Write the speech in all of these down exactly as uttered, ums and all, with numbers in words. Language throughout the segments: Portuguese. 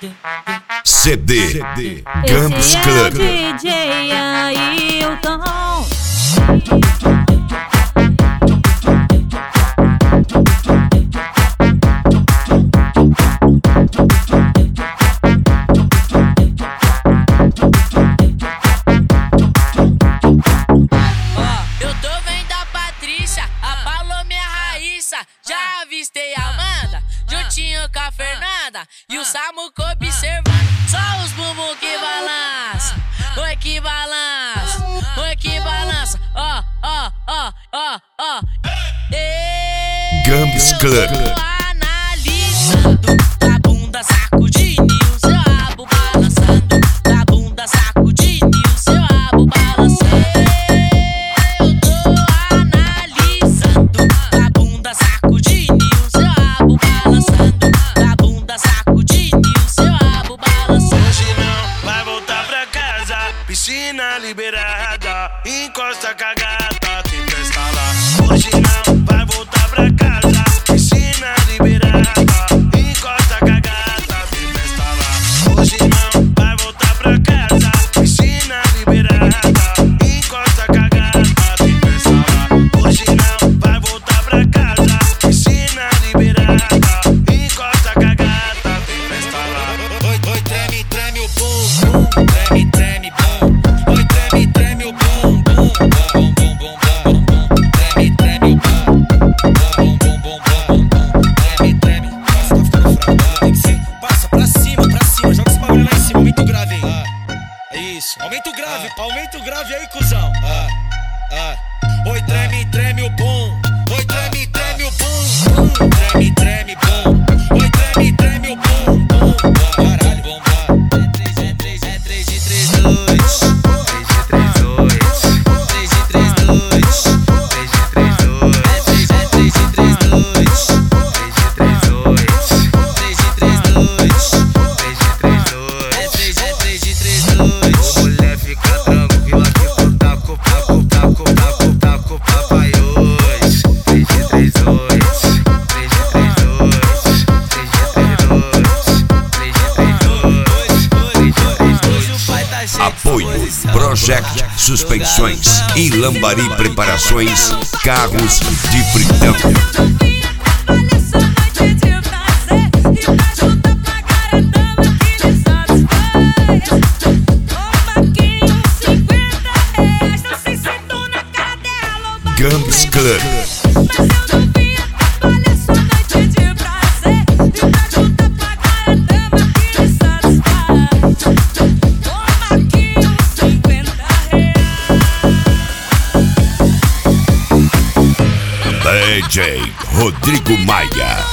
C D Gambs Club. Esse é o D J Ailton. Eu tô vendo a Patrícia, a Paloma e a Raíssa. Já avistei a Amanda, juntinho com a Fernanda e o Samuco observando. Só os bumbum que balança, oi que balança, oi que balança. Ó, ó, ó, ó, ó. Gambs Club. Analisando a bunda sacudindo e o seu rabo balançando. A bunda sacudindo e o seu rabo balançando. Piscina liberada, encosta com a gata, tem festa lá. Hoje não vai voltar pra casa. Piscina liberada, encosta com a gata, tem festa lá. Hoje não vai voltar pra casa. Piscina liberada, encosta com a gata, tem festa lá. Hoje não vai voltar pra casa. Piscina liberada, encosta com a gata, tem festa lá. Oi, oi, treme, treme o bumbum, treme, treme bum. Aumenta o grave, ah. aumenta o grave aí, cuzão. Ah. Ah. Oi, treme, treme o bum. Oi, treme, treme o bum. Treme, treme bum. Oi, treme, treme o bum. Caralho, bomba. É três, é três, é três de três, dois. três de três, dois. três de três, dois. três de três, dois. É três, é três de três, dois. três de três, dois. três de três, dois. três de três, dois. É três, é três de três, dois. Fica tranquila que tu tá com papo, papo, papo, papo, papai hoje. três de três, dois. três de três, dois. três de três, dois. três de três, dois. três de três, dois. Apoio Project Suspensões e Lambari Preparações Carros de Fritão. Gambs Club. D J Rodrigo Maia.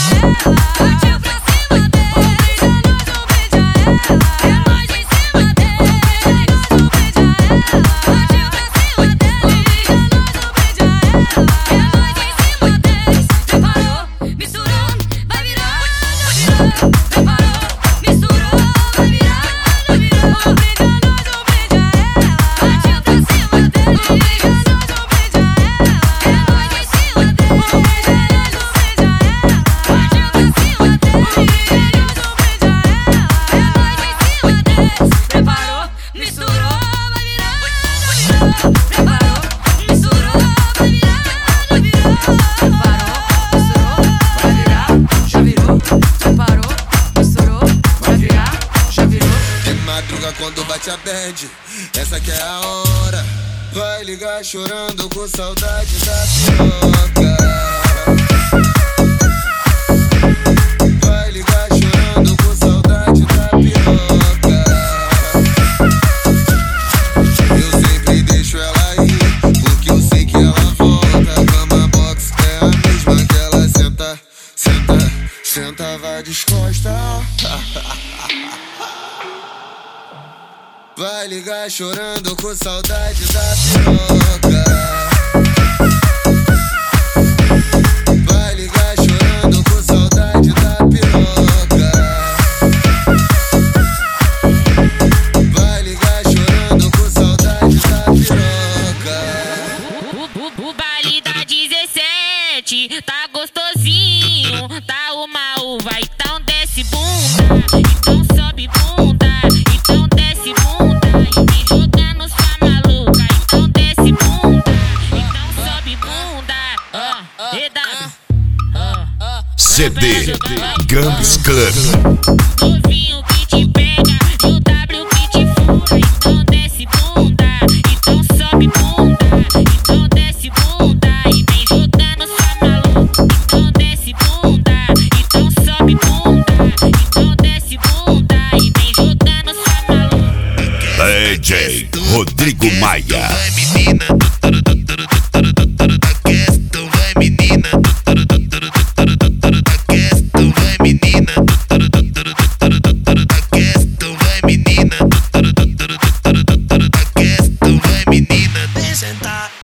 Quando bate a bad, essa que é a hora. Vai ligar chorando com saudade da piroca. Vai ligar chorando com saudade da piroca. Eu sempre deixo ela ir, porque eu sei que ela volta. Cama box é a mesma que ela senta, senta, senta, vai descosta. Vai ligar chorando com saudade da piroca. Vai ligar chorando com saudade da piroca. Vai ligar chorando com saudade da piroca. O, o, o baile da dezessete tá gostosinho, tá uma uva, então desce bunda. Então C D Gams Club. Novinho que te pega e o W que te fura. Então desce bunda, então sobe bunda. Então desce bunda e vem jogando sua maluca. Então desce bunda, então sobe bunda. Então desce bunda e vem jogando sua maluca. D J Rodrigo Maia.